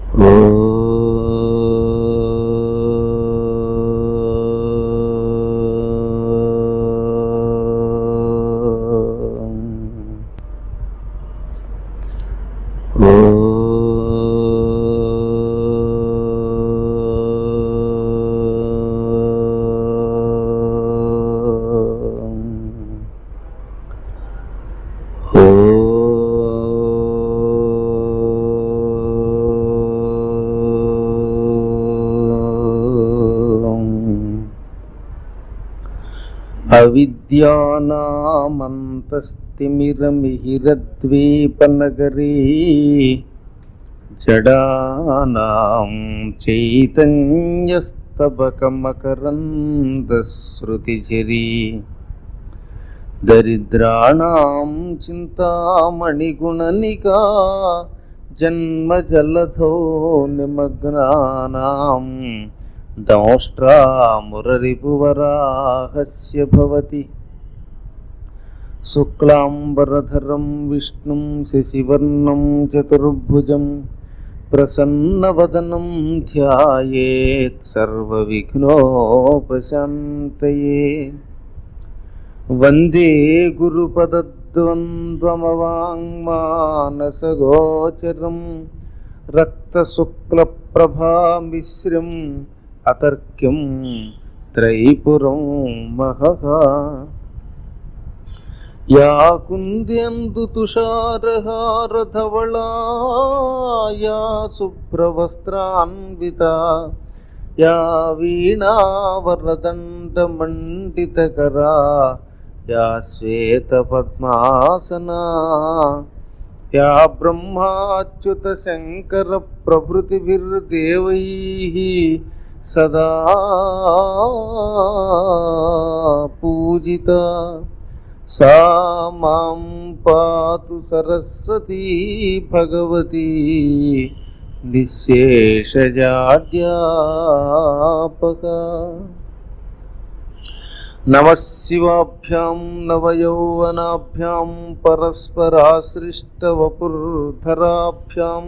అవిద్యానామంతస్తిమిరమిహిరద్వీపనగరీ జడానాం చైతన్యస్తబకమకరందశ్రుతిఝరీ దరిద్రాణాం చింతామణిగుణనికా జన్మజలధో నిమగ్నానాం దంష్ట్రామురరిపువరాహస్య భవతి శుక్లాంబరధరం విష్ణుం శశివర్ణం చతుర్భుజం ప్రసన్నవదనం ధ్యాయేత్ సర్వవిఘ్నోపశాంతయే. వందే గురుపదద్వంద్వమవాంగ్మానసగోచరం రక్తశుక్లప్రభామిశ్రం అతర్క్యం త్రైపురం మహః. యా కుంద్యందు తుషారహారధవళా యా శుభ్రవస్త్రాన్వితా యా వీణావరదండమండితకరా యా శ్వేతపద్మాసనా యా బ్రహ్మాచ్యుత శంకర ప్రభృతిభిర్దేవైః సదా పూజితా సా మాం పాతు సరస్వతీ భగవతి నిశ్శేషజాడ్యాపక. నమః శివాభ్యాం నవయౌవనాభ్యాం పరస్పరాశ్రిష్టవపుర్ధరాభ్యాం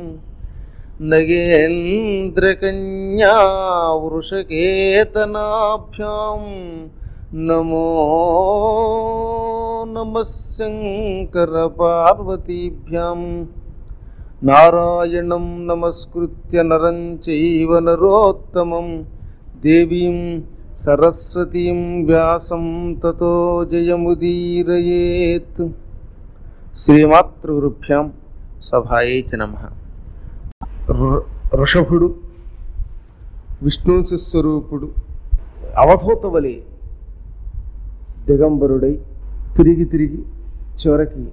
నగేంద్రకన్యా వృషకేతనాభ్యాం నమో నమః శంకర పార్వతీభ్యాం. నారాయణం నమస్కృత్య నరం చైవ నరోత్తమం దేవీం సరస్వతీం వ్యాసం తతో జయముదీరయేత్. శ్రీమాతృగురుభ్యాం సభాయై చ నమః. ఋషభుడు విష్ణు స్వరూపుడు అవధూత వలె దిగంబరుడై తిరిగి చివరికి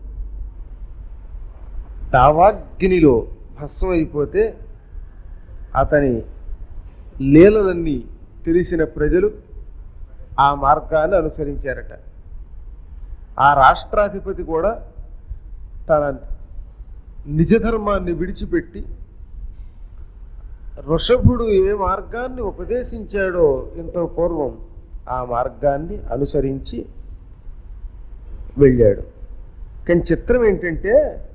దావాగ్నిలో భస్మం అయిపోతే అతని లీలలన్నీ తెలిసిన ప్రజలు ఆ మార్గాన్ని అనుసరించారట. ఆ రాష్ట్రాధిపతి కూడా తన నిజధర్మాన్ని విడిచిపెట్టి ఋషభుడు ఏ మార్గాన్ని ఉపదేశించాడో ఇంత పూర్వం ఆ మార్గాన్ని అనుసరించి వెళ్ళాడు. కానీ చిత్రం ఏంటంటే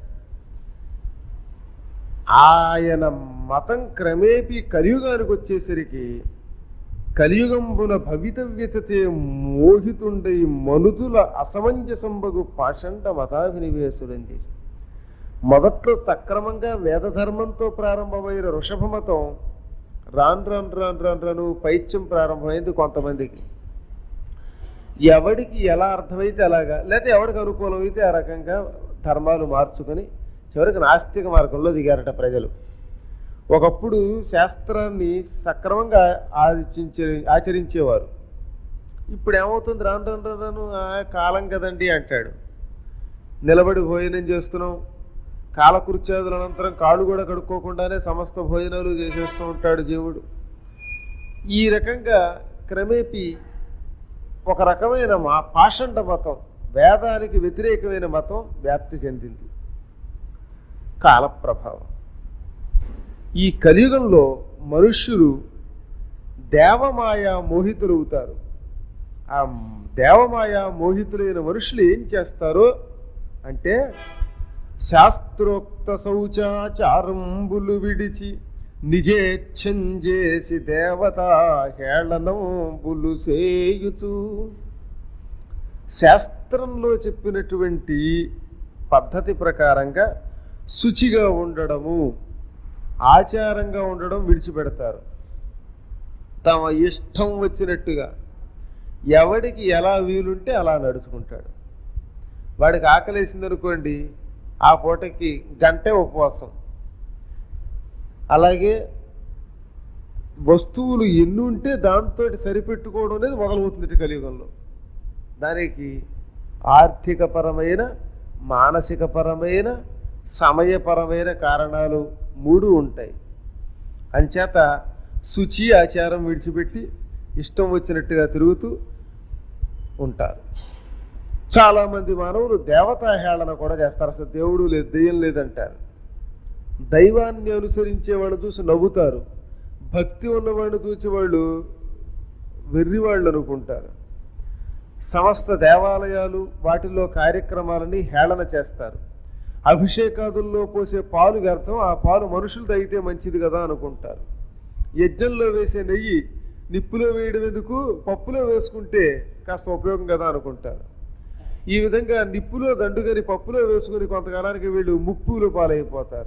ఆయన మతం క్రమేపీ కలియుగానికి వచ్చేసరికి కలియుగంబున భవితవ్యతతే మోహితుండై మనుతుల అసమంజసంబగు పాషండ మతాభినివేశులంది. మొదట్లో సక్రమంగా వేదధర్మంతో ప్రారంభమైన వృషభ మతం రాను పైత్యం ప్రారంభమైంది. కొంతమందికి ఎవడికి ఎలా అర్థమైతే అలాగా, లేకపోతే ఎవడికి అనుకూలమైతే ఆ రకంగా ధర్మాలు మార్చుకొని చివరికి నాస్తిక మార్గంలో దిగారట ప్రజలు. ఒకప్పుడు శాస్త్రాన్ని సక్రమంగా ఆచరించేవారు. ఇప్పుడు ఏమవుతుంది, రాను కాలం కదండి అంటాడు. నిలబడి భోజనం చేస్తున్నాం, కాలకృత్యాదుల అనంతరం కాళ్ళు కూడా కడుక్కోకుండానే సమస్త భోజనాలు చేసేస్తూ ఉంటాడు జీవుడు. ఈ రకంగా క్రమేపీ ఒక రకమైన పాషండ మతం, వేదానికి వ్యతిరేకమైన మతం వ్యాప్తి చెందింది. కాల ప్రభావం. ఈ కలియుగంలో మనుష్యులు దేవమాయా మోహితులవుతారు. ఆ దేవమాయా మోహితులైన మనుషులు ఏం చేస్తారో అంటే శాస్త్రోక్త శౌచాచారంబులు విడిచి నిజేచ్ఛం చేసి దేవతా హేళనంబులు సేయుచు. శాస్త్రంలో చెప్పినటువంటి పద్ధతి ప్రకారంగా శుచిగా ఉండడము, ఆచారంగా ఉండడం విడిచిపెడతారు. తమ ఇష్టం వచ్చినట్టుగా ఎవడికి ఎలా వీలుంటే అలా నడుచుకుంటాడు. వాడికి ఆకలేసింది అనుకోండి, ఆ పూటకి గంటే ఉపవాసం. అలాగే వస్తువులు ఎన్ని ఉంటే దాంతో సరిపెట్టుకోవడం అనేది మొదలవుతుంది కలియుగంలో. దానికి ఆర్థికపరమైన, మానసికపరమైన, సమయపరమైన కారణాలు 3 ఉంటాయి. అంచేత శుచి ఆచారం విడిచిపెట్టి ఇష్టం వచ్చినట్టుగా తిరుగుతూ ఉంటారు. చాలామంది మానవులు దేవతా హేళన కూడా చేస్తారు. అసలు దేవుడు లేదు, దెయ్యం లేదంటారు. దైవాన్ని అనుసరించే వాళ్ళు చూసి నవ్వుతారు. భక్తి ఉన్నవాడిని చూసి వాళ్ళు వెర్రివాళ్ళు అనుకుంటారు. సమస్త దేవాలయాలు వాటిల్లో కార్యక్రమాలని హేళన చేస్తారు. అభిషేకాదుల్లో పోసే పాలు వ్యర్థం, ఆ పాలు మనుషులు తాగితే మంచిది కదా అనుకుంటారు. యజ్ఞంలో వేసే నెయ్యి నిప్పులో వేయడం ఎందుకు, పప్పులో వేసుకుంటే కాస్త ఉపయోగం కదా అనుకుంటారు. ఈ విధంగా నిప్పులో దండుగని పప్పులో వేసుకుని కొంతకాలానికి వీళ్ళు ముప్పులు పాలైపోతారు.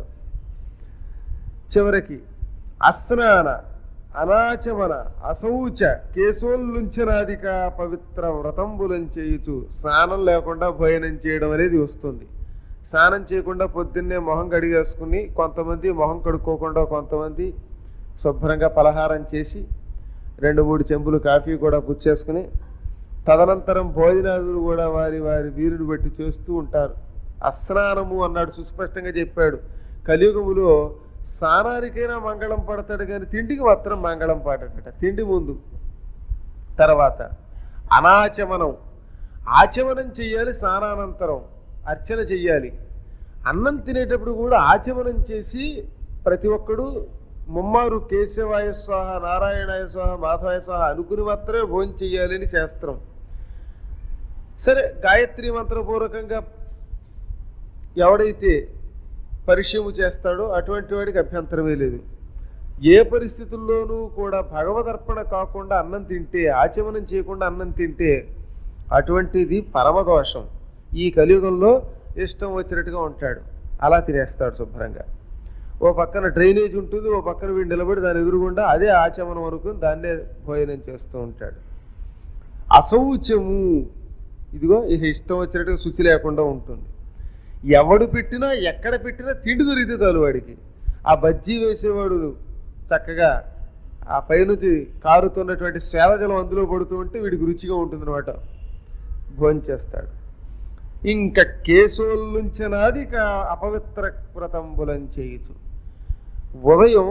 చివరికి అస్నాన, అనాచమన, అశౌచ కేశోల్లుంచనాదిక పవిత్ర వ్రతంబులం చేయుచు. స్నానం లేకుండా భోజనం చేయడం అనేది వస్తుంది. స్నానం చేయకుండా పొద్దున్నే మొహం కడిగేసుకుని, కొంతమంది మొహం కడుక్కోకుండా, కొంతమంది శుభ్రంగా పలహారం చేసి 2-3 చెంబులు కాఫీ కూడా పుచ్చేసుకుని, తదనంతరం భోజనాదులు కూడా వారి వారి వీరుని బట్టి చేస్తూ ఉంటారు. అస్నానము అన్నాడు, సుస్పష్టంగా చెప్పాడు. కలియుగములో స్నానానికైనా మంగళం పడతాడు కానీ తిండికి మాత్రం మంగళం పాడట. తిండి ముందు. తర్వాత అనాచమనం, ఆచమనం చెయ్యాలి. స్నానానంతరం అర్చన చెయ్యాలి. అన్నం తినేటప్పుడు కూడా ఆచమనం చేసి ప్రతి ఒక్కడు ముమ్మారు కేశవాయ స్వాహ, నారాయణాయ స్వాహ, మాధవాయ స్వాహ అనుకుని మాత్రమే భోజనం చెయ్యాలని శాస్త్రం. సరే, గాయత్రి మంత్రపూర్వకంగా ఎవడైతే పరిచయము చేస్తాడో అటువంటి వాడికి అభ్యంతరమే లేదు. ఏ పరిస్థితుల్లోనూ కూడా భగవదర్పణ కాకుండా అన్నం తింటే, ఆచమనం చేయకుండా అన్నం తింటే అటువంటిది పరమదోషం. ఈ కలియుగంలో ఇష్టం వచ్చినట్టుగా ఉంటాడు, అలా తినేస్తాడు శుభ్రంగా. ఓ పక్కన డ్రైనేజ్ ఉంటుంది, ఓ పక్కన వీడు నిలబడి దాని ఎదురుగుండా అదే ఆచమనం అనుకుని దాన్నే భోజనం చేస్తూ ఉంటాడు. అశౌచము, ఇదిగో ఇక ఇష్టం వచ్చినట్టుగా శుచి లేకుండా ఉంటుంది. ఎవడు పెట్టినా ఎక్కడ పెట్టినా తిండి దొరికితే చాలు వాడికి. ఆ బజ్జీ వేసేవాడు చక్కగా ఆ పైనుంచి కారుతున్నటువంటి సేదజలం అందులో పడుతూ ఉంటే వీడికి రుచిగా ఉంటుందన్నమాట, భోజనం చేస్తాడు. ఇంకా కేశోల్లుంచనాది అపవిత్ర వ్రతంబులం చేయుచు. ఉదయం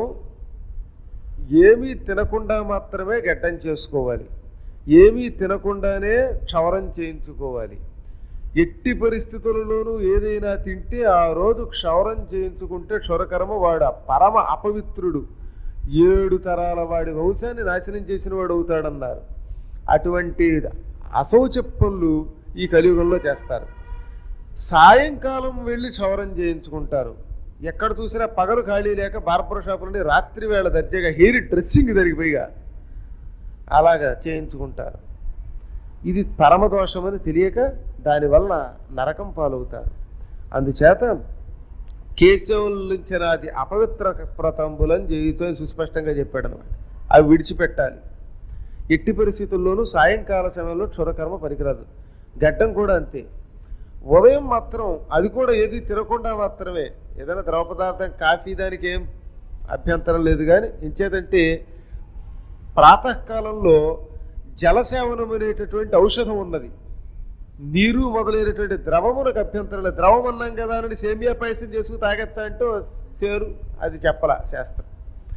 ఏమీ తినకుండా మాత్రమే గడ్డం చేసుకోవాలి, ఏమీ తినకుండానే క్షవరం చేయించుకోవాలి. ఎట్టి పరిస్థితులలోనూ ఏదైనా తింటే ఆ రోజు క్షవరం చేయించుకుంటే క్షురకర్మ, వాడు పరమ అపవిత్రుడు, 7 తరాల వాడి వంశాన్ని నాశనం చేసిన వాడు అవుతాడన్నారు. అటువంటి అశౌచ పనులు ఈ కలియుగంలో చేస్తారు. సాయంకాలం వెళ్ళి క్షవరం చేయించుకుంటారు. ఎక్కడ చూసినా పగలు ఖాళీ లేక బార్బర్ షాపులని రాత్రి వేళ దర్జాగా హెయిర్ డ్రెస్సింగ్ జరిగిపోయిగా అలాగా చేయించుకుంటారు. ఇది పరమదోషమని తెలియక దానివల్ల నరకం పాలవుతారు. అందుచేత కేశవులించనాది అపవిత్ర వ్రతంబులను చేయుతో సుస్పష్టంగా చెప్పాడు అనమాట. అవి విడిచిపెట్టాలి. ఎట్టి పరిస్థితుల్లోనూ సాయంకాల సమయంలో క్షురకర్మ పనికిరాదు. గడ్డం కూడా అంతే. ఉదయం మాత్రం అది కూడా ఏది తినకుండా మాత్రమే, ఏదైనా ద్రవ పదార్థం కాఫీ దానికి ఏం అభ్యంతరం లేదు. కానీ ఇంచేదంటే ప్రాతకాలంలో జలసేవనం అనేటటువంటి ఔషధం ఉన్నది. నీరు మొదలైనటువంటి ద్రవమునకు అభ్యంతరం లేదు. ద్రవం అన్నాం కదా అని సేమియా పాయసం చేసుకుని తాగచ్చా అంటూ చేరు, అది చెప్పలా శాస్త్రం.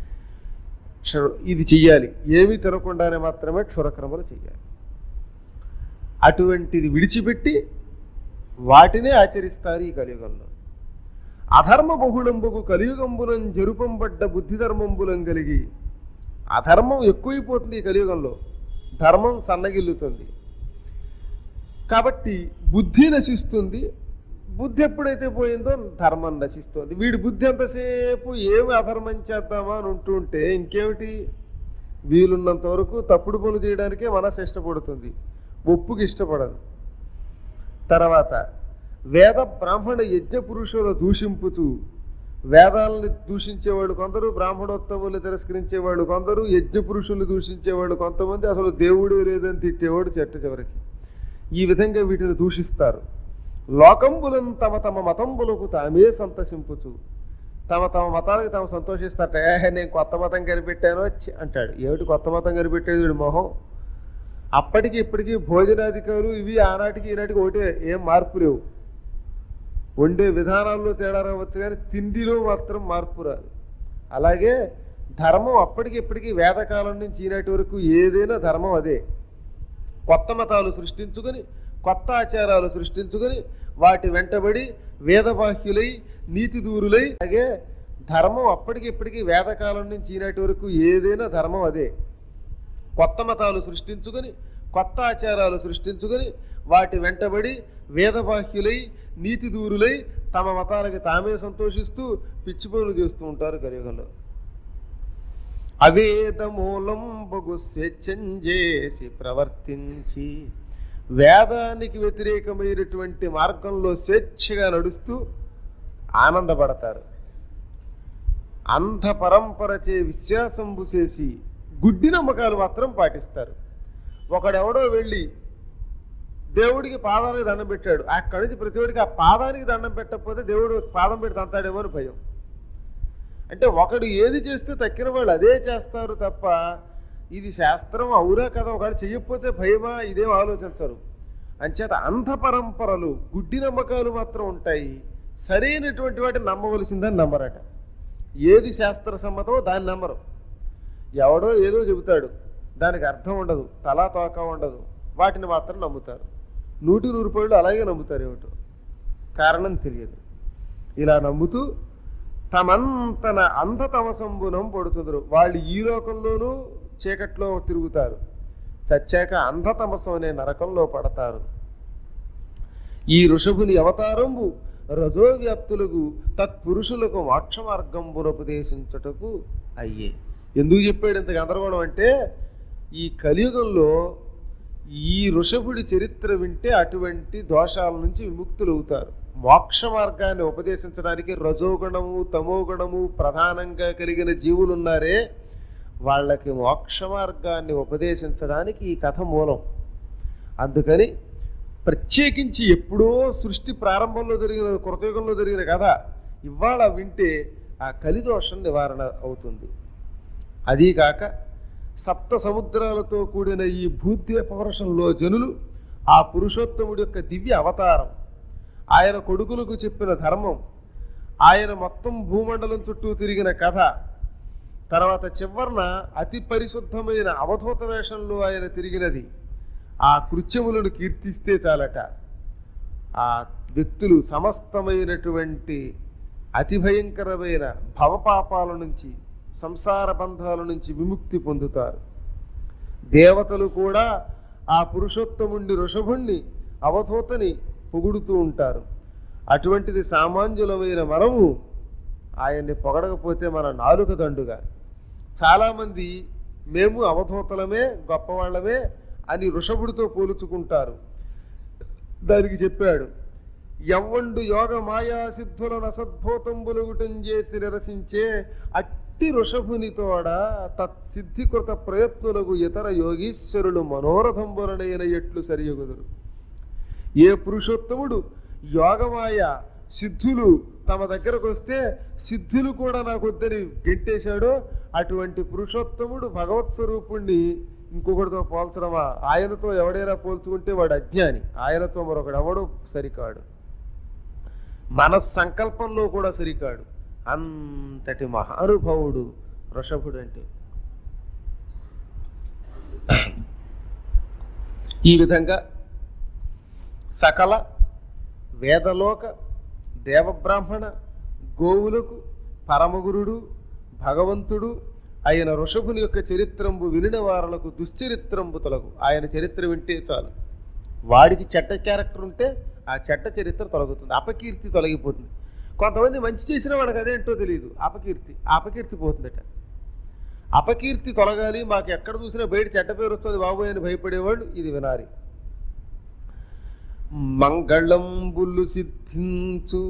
ఇది చెయ్యాలి, ఏమీ తినకుండానే మాత్రమే క్షురక్రమలు చెయ్యాలి. అటువంటిది విడిచిపెట్టి వాటినే ఆచరిస్తారు ఈ కలియుగంలో. అధర్మ బహుళంబుకు కలియుగంబులం జరుపంబడ్డ బుద్ధి ధర్మంబులం కలిగి. అధర్మం ఎక్కువైపోతుంది ఈ కలియుగంలో, ధర్మం సన్నగిల్లుతుంది. కాబట్టి బుద్ధి నశిస్తుంది, బుద్ధి ఎప్పుడైతే పోయిందో ధర్మం నశిస్తుంది. వీడి బుద్ధి ఎంతసేపు ఏమి అధర్మం చేద్దామా అని ఉంటూ ఉంటే ఇంకేమిటి, వీలున్నంత వరకు తప్పుడు పనులు చేయడానికే మనసు ఇష్టపడుతుంది, ఒప్పుకి ఇష్టపడదు. తర్వాత వేద బ్రాహ్మణ యజ్ఞ పురుషుల దూషింపుతూ, వేదాలని దూషించేవాళ్ళు కొందరు, బ్రాహ్మణోత్తములు తిరస్కరించేవాళ్ళు కొందరు, యజ్ఞ పురుషులు దూషించేవాళ్ళు కొంతమంది, అసలు దేవుడే లేదని తిట్టేవాడు చెట్ట చివరికి. ఈ విధంగా వీటిని దూషిస్తారు. లోకంబులను తమ తమ మతంబులకు తామే సంతసింపుచు, తమ తమ మతానికి తాము సంతోషిస్తారట. నేను కొత్త మతం కనిపెట్టాను అంటాడు. ఏమిటి కొత్త మతం కనిపెట్టేది వీడి మొహం? అప్పటికి ఇప్పటికీ భోజనాధికారులు ఇవి ఆనాటికి ఈనాటికి ఒకటే, ఏం మార్పు లేవు. వండే విధానాల్లో తేడా రావచ్చు కానీ తిండిలో మాత్రం మార్పు రాదు. అలాగే ధర్మం అప్పటికి ఇప్పటికీ వేదకాలం నుంచి ఈనాటి వరకు ఏదైనా ధర్మం అదే. కొత్త మతాలు సృష్టించుకొని, కొత్త ఆచారాలు సృష్టించుకొని, వాటి వెంటబడి వేదబాహ్యులై నీతి దూరులై, అలాగే ధర్మం అప్పటికి ఇప్పటికీ వేదకాలం నుంచి ఈనాటి వరకు ఏదైనా ధర్మం అదే. కొత్త మతాలు సృష్టించుకొని, కొత్త ఆచారాలు సృష్టించుకొని, వాటి వెంటబడి వేదబాహ్యులై నీతి దూరులై తమ మతాలకి తామే సంతోషిస్తూ పిచ్చి పనులు చేస్తూ ఉంటారు కలియుగంలో. అవేద మూలం బగు స్వేచ్ఛంజేసి ప్రవర్తించి, వేదానికి వ్యతిరేకమైనటువంటి మార్గంలో స్వేచ్ఛగా నడుస్తూ ఆనందపడతారు. అంధ పరంపరచే విశ్వాసంబు చేసి గుడ్డి నమ్మకాలు మాత్రం పాటిస్తారు. ఒకడెవడో వెళ్ళి దేవుడికి పాదానికి దండం పెట్టాడు, అక్కడి నుంచి ప్రతివాడికి ఆ పాదానికి దండం పెట్టకపోతే దేవుడు పాదం పెట్టి తంతాడేమో అని భయం. అంటే ఒకడు ఏది చేస్తే తక్కిన వాళ్ళు అదే చేస్తారు తప్ప ఇది శాస్త్రం అవురా కదా ఒకడు చెయ్యకపోతే భయమా ఇదేం ఆలోచించరు. అంచేత అంధ పరంపరలు గుడ్డి నమ్మకాలు మాత్రం ఉంటాయి. సరైనటువంటి వాటిని నమ్మవలసిందని నమ్మరట. ఏది శాస్త్ర సమ్మతమో దాన్ని నమ్మరు. ఎవడో ఏదో చెబుతాడు, దానికి అర్థం ఉండదు, తలా తోక ఉండదు, వాటిని మాత్రం నమ్ముతారు. 100% అలాగే నమ్ముతారు. ఏమిటో కారణం తెలియదు. ఇలా నమ్ముతూ తమంతన అంధతమసంబునం పడుతుందరు. వాళ్ళు ఈ లోకంలోనూ చీకట్లో తిరుగుతారు, చచ్చాక అంధతమసం అనే నరకంలో పడతారు. ఈ ఋషభుని అవతారంబు రజోవ్యాప్తులకు తత్పురుషులకు మోక్ష మార్గంబునుపదేశించుటకు అయ్యే. ఎందుకు చెప్పాడు ఇంత గందరగోళం అంటే, ఈ కలియుగంలో ఈ ఋషభుడి చరిత్ర వింటే అటువంటి దోషాల నుంచి విముక్తులు అవుతారు. మోక్ష మార్గాన్ని ఉపదేశించడానికి రజోగుణము తమోగుణము ప్రధానంగా కలిగిన జీవులు ఉన్నారే, వాళ్ళకి మోక్ష మార్గాన్ని ఉపదేశించడానికి ఈ కథ మూలం. అందుకని ప్రత్యేకించి ఎప్పుడో సృష్టి ప్రారంభంలో జరిగిన కృతయుగంలో జరిగిన కథ ఇవాళ వింటే ఆ కలిదోషం నివారణ అవుతుంది. అదీకాక సప్త సముద్రాలతో కూడిన ఈ భూద్వీపవర్షంలో జనులు ఆ పురుషోత్తముడి యొక్క దివ్య అవతారం, ఆయన కొడుకులకు చెప్పిన ధర్మం, ఆయన మొత్తం భూమండలం చుట్టూ తిరిగిన కథ, తర్వాత చివరన అతి పరిశుద్ధమైన అవధూత వేషంలో ఆయన తిరిగినది, ఆ కృత్యములను కీర్తిస్తే చాలట ఆ వ్యక్తులు సమస్తమైనటువంటి అతి భయంకరమైన భవపాపాల నుంచి సంసార బంధాల నుంచి విముక్తి పొందుతారు. దేవతలు కూడా ఆ పురుషోత్తముణ్ణి ఋషభుణ్ణి అవధూతని పొగుడుతూ ఉంటారు. అటువంటిది సామాన్యులమైన మనము ఆయన్ని పొగడకపోతే మన నాలుక దండుగా. చాలామంది మేము అవధూతలమే గొప్పవాళ్ళమే అని ఋషభుడితో పోల్చుకుంటారు. దానికి చెప్పాడు, ఎవ్వండు యోగ మాయా సిద్ధులను అసద్భూతంబులుగుటం చేసి నిరసించే అట్టి ఋషభునితోడ తత్సిద్ధికృత ప్రయత్నులకు ఇతర యోగీశ్వరులు మనోరథంబులనైన ఎట్లు సరియగుదురు. ఏ పురుషోత్తముడు యోగమాయ సిద్ధులు తమ దగ్గరకు వస్తే సిద్ధులు కూడా నాకు వద్దని గెంటేశాడో అటువంటి పురుషోత్తముడు భగవత్ స్వరూపుణ్ణి ఇంకొకటితో పోల్చడమా? ఆయనతో ఎవడైనా పోల్చుకుంటే వాడు అజ్ఞాని, ఆయనతో మరొకడు ఎవడు సరికాడు, మన సంకల్పంలో కూడా సరికాడు. అంతటి మహానుభావుడు వృషభుడు అంటే. ఈ విధంగా సకల వేదలోక దేవబ్రాహ్మణ గోవులకు పరమగురుడు భగవంతుడు ఆయన ఋషభుని యొక్క చరిత్రంబు వినిన వారులకు దుశ్చరిత్రంబు తొలగు. ఆయన చరిత్ర వింటే చాలు వాడికి చెడ్డ క్యారెక్టర్ ఉంటే ఆ చెడ్డ చరిత్ర తొలగుతుంది, అపకీర్తి తొలగిపోతుంది. కొంతమంది మంచి చేసిన వాడికి అదేంటో తెలియదు, అపకీర్తి పోతుందట. అపకీర్తి తొలగాలి, మాకు ఎక్కడ చూసినా బయట చెడ్డ పేరు వస్తుంది బాబోయ్ అని భయపడేవాళ్ళు ఇది వినాలి. మంగళంబులు సిద్ధించు,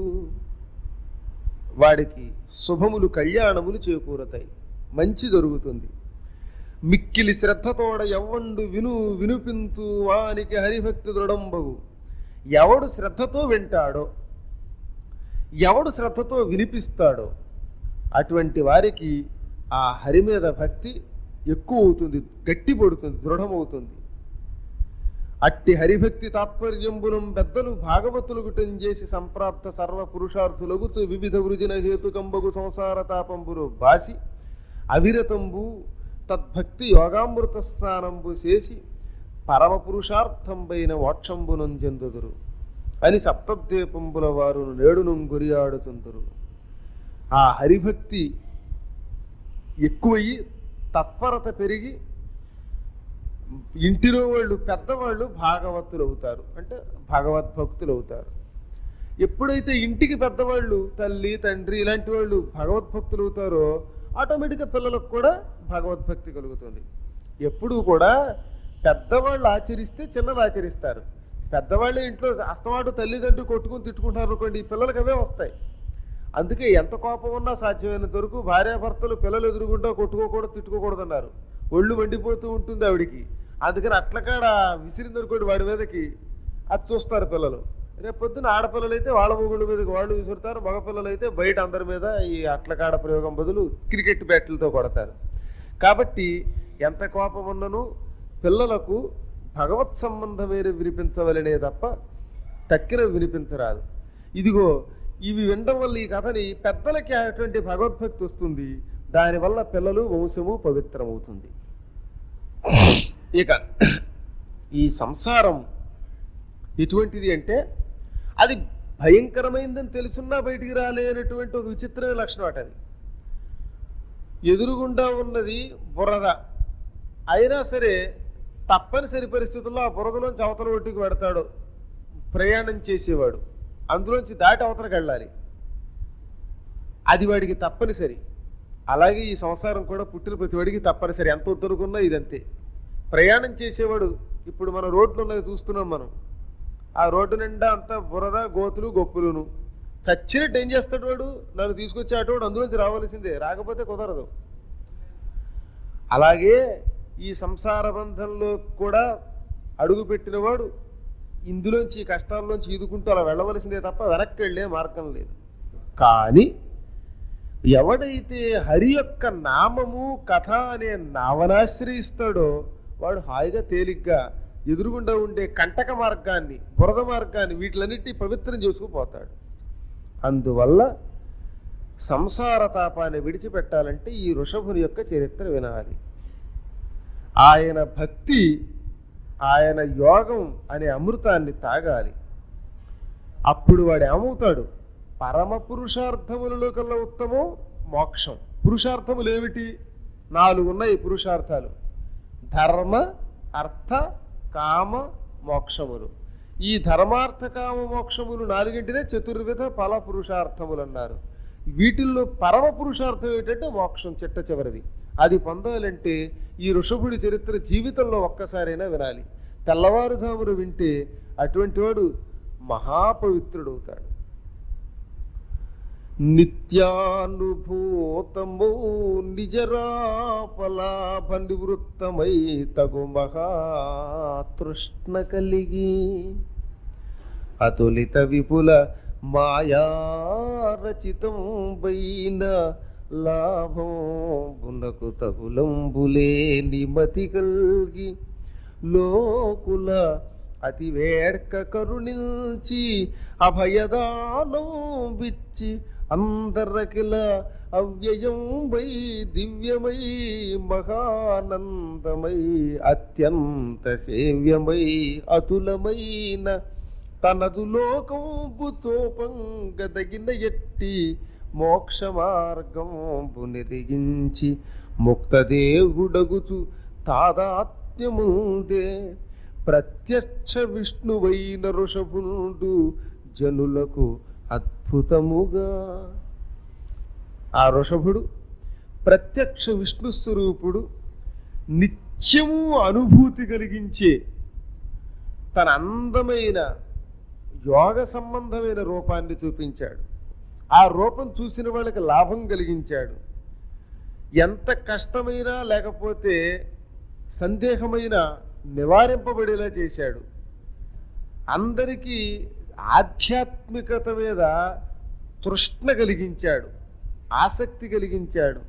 వాడికి శుభములు కళ్యాణములు చేకూరతాయి, మంచి జరుగుతుంది. మిక్కిలి శ్రద్ధతోడ ఎవ్వండు వినుపించు వానికి హరిభక్తి దృఢంబగు. ఎవడు శ్రద్ధతో వింటాడో, ఎవడు శ్రద్ధతో వినిపిస్తాడో అటువంటి వారికి ఆ హరి మీద భక్తి ఎక్కువ అవుతుంది, గట్టిపడుతుంది, దృఢమవుతుంది. అట్టి హరిభక్తి తాత్పర్యంబులం పెద్దలు భాగవతులు గుటం చేసి సంప్రాప్త సర్వ పురుషార్థులగుతూ వివిధ వృజిన హేతుకంబగు సంసార తాపంబులు బాసి అవిరతంబు తద్భక్తి యోగామృత స్నానంబు చేసి పరమ పురుషార్థంబైన మోక్షంబునంజెందుదురు అని సప్తద్వీపంబుల వారు నేడును గురియాడుతుందరు. ఆ హరిభక్తి ఎక్కువయ్యి తత్పరత పెరిగి ఇంటిలో వాళ్ళు పెద్దవాళ్ళు భాగవతులు అవుతారు, అంటే భగవద్భక్తులు అవుతారు. ఎప్పుడైతే ఇంటికి పెద్దవాళ్ళు తల్లి తండ్రి ఇలాంటి వాళ్ళు భగవద్భక్తులు అవుతారో ఆటోమేటిక్గా పిల్లలకు కూడా భగవద్భక్తి కలుగుతుంది. ఎప్పుడూ కూడా పెద్దవాళ్ళు ఆచరిస్తే చిన్నలు ఆచరిస్తారు. పెద్దవాళ్ళే ఇంట్లో అస్తమాటు తల్లిదండ్రులు కొట్టుకుని తిట్టుకుంటారు అనుకోండి, పిల్లలకి అవే వస్తాయి. అందుకే ఎంత కోపం ఉన్నా సాధ్యమైనంత వరకు భార్యాభర్తలు పిల్లలు ఎదురుగుంటా కొట్టుకోకూడదు, తిట్టుకోకూడదు అన్నారు. ఒళ్ళు మండిపోతూ ఉంటుంది ఆవిడికి. అందుకని అట్లకాడ విసిరిందనుకోండి వాడి మీదకి, అది చూస్తారు పిల్లలు. రేపు పొద్దున ఆడపిల్లలు అయితే వాళ్ళ మొగుళ్ళ మీదకి వాళ్ళు విసురుతారు, మగపిల్లలు అయితే బయట అందరి మీద ఈ అట్లకాడ ప్రయోగం బదులు క్రికెట్ బ్యాట్లతో కొడతారు. కాబట్టి ఎంత కోపం ఉన్నను పిల్లలకు భగవత్ సంబంధమైన వినిపించవలనే తప్ప తక్కిన వినిపించరాదు. ఇదిగో ఇవి వినడం వల్ల ఈ కథని పెద్దలకి అటువంటి భగవద్భక్తి వస్తుంది. దానివల్ల పిల్లలు వంశము పవిత్రమవుతుంది. ఇక ఈ సంసారం ఎటువంటిది అంటే అది భయంకరమైందని తెలుసున్నా బయటికి రాలేనటువంటి ఒక విచిత్రమైన లక్షణం అట. అది ఎదురుగుండా ఉన్నది బురద అయినా సరే తప్పనిసరి పరిస్థితుల్లో ఆ బురదలోంచి అవతల ఒడ్డుకు పెడతాడు ప్రయాణం చేసేవాడు, అందులోంచి దాటి అవతలకు వెళ్ళాలి, అది వాడికి తప్పనిసరి. అలాగే ఈ సంసారం కూడా పుట్టిన ప్రతి వాడికి తప్పనిసరి, ఎంత ఉద్దరుకున్నా ఇదంతే. ప్రయాణం చేసేవాడు ఇప్పుడు మన రోడ్లు ఉన్నవి చూస్తున్నాం మనం, ఆ రోడ్డు నిండా అంతా బురద గోతులు గొప్పులును. చచ్చినట్టు ఏం చేస్తాడు వాడు? నన్ను తీసుకొచ్చి అటువంటి అందులోంచి రావాల్సిందే, రాకపోతే కుదరదు. అలాగే ఈ సంసార బంధంలో కూడా అడుగు పెట్టినవాడు ఇందులోంచి కష్టాల్లోంచి ఈదుకుంటూ అలా వెళ్ళవలసిందే తప్ప వెనక్కి వెళ్ళే మార్గం లేదు. కానీ ఎవడైతే హరి యొక్క నామము కథ అనే నావనాశ్రయిస్తాడో వాడు హాయిగా తేలిగ్గా ఎదురుగుండా ఉండే కంటక మార్గాన్ని బురద మార్గాన్ని వీటిలన్నిటినీ పవిత్రం చేసుకుపోతాడు. అందువల్ల సంసార తాపాన్ని విడిచిపెట్టాలంటే ఈ ఋషభుని యొక్క చరిత్ర వినాలి. ఆయన భక్తి ఆయన యోగం అనే అమృతాన్ని తాగాలి. అప్పుడు వాడు ఏమవుతాడు? పరమ పురుషార్థములలో కల్లా ఉత్తమం మోక్షం. పురుషార్థములు ఏమిటి? 4 ఉన్నాయి పురుషార్థాలు: ధర్మ అర్థ కామ మోక్షములు. ఈ ధర్మార్థ కామ మోక్షములు 4 చతుర్విధ ఫల పురుషార్థములు అన్నారు. వీటిల్లో పరమ పురుషార్థం ఏంటంటే మోక్షం, చిట్ట చివరిది. అది పొందాలంటే ఈ ఋషభుడి చరిత్ర జీవితంలో ఒక్కసారైనా వినాలి. తెల్లవారుజామును వింటే అటువంటి వాడు మహాపవిత్రుడవుతాడు. నిత్యానుభూతమో నిజరాపలాభ నివృత్తమై తగు మహాతృష్ణ కలిగి అతులిత విపుల మాయారచితం వైన లాభంబునకు తగులంబులే నిమతి కల్గి లోకుల అతి వేడ్క కరుణించి అభయదానం విచ్చి అందరకిల అవ్యయం వై దివ్యమై మహానందమై అత్యంత సేవ్యమై అతులమైన తనదు లోకంబు చోపంగదగిన ఎట్టి మోక్ష మార్గంబు నిరిగించి ముక్తదేవుడగుచు తాదాత్మ్యముందే ప్రత్యక్ష విష్ణువైన ఋషభునుడు జనులకు అద్భుతముగా. ఆ ఋషభుడు ప్రత్యక్ష విష్ణు స్వరూపుడు, నిత్యము అనుభూతి కలిగించే తన అందమైన యోగ సంబంధమైన రూపాన్ని చూపించాడు. ఆ రూపం చూసిన వాళ్ళకి లాభం కలిగించాడు. ఎంత కష్టమైనా లేకపోతే సందేహమైన నివారింపబడేలా చేశాడు. అందరికీ ఆధ్యాత్మికత మీద తృష్ణ కలిగించాడు, ఆసక్తి కలిగించాడు.